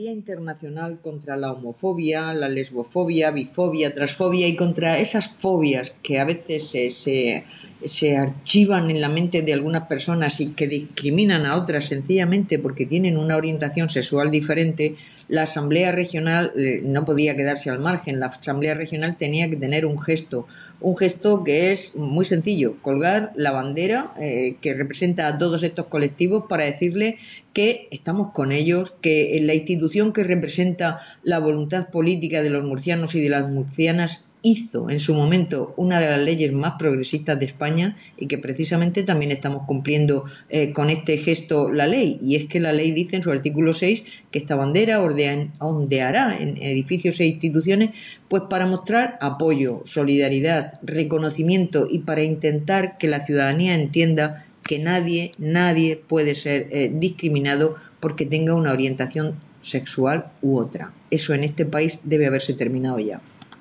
Día Internacional contra la homofobia, la lesbofobia, bifobia, transfobia y contra esas fobias que a veces se archivan en la mente de algunas personas y que discriminan a otras sencillamente porque tienen una orientación sexual diferente. La Asamblea Regional no podía quedarse al margen. La Asamblea Regional tenía que tener un gesto que es muy sencillo: colgar la bandera que representa a todos estos colectivos para decirle que estamos con ellos, que la institución que representa la voluntad política de los murcianos y de las murcianas hizo en su momento una de las leyes más progresistas de España y que precisamente también estamos cumpliendo con este gesto la ley. Y es que la ley dice en su artículo 6 que esta bandera ondeará en edificios e instituciones pues para mostrar apoyo, solidaridad, reconocimiento y para intentar que la ciudadanía entienda que nadie puede ser discriminado porque tenga una orientación sexual u otra. Eso en este país debe haberse terminado ya.